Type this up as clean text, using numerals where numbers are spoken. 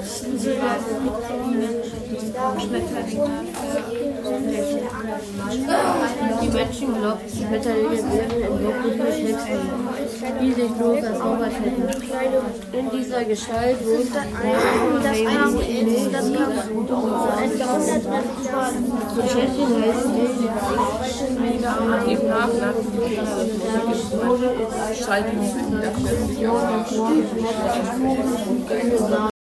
Die Menschen glaubten, Schmetterlinge wären in Wirklichkeit Hexen, die sich bloß erzaubert hätten. In dieser Gestalt wohnte Das kam so etwa 100 so Tschechien heißt Im Nachlass schalten die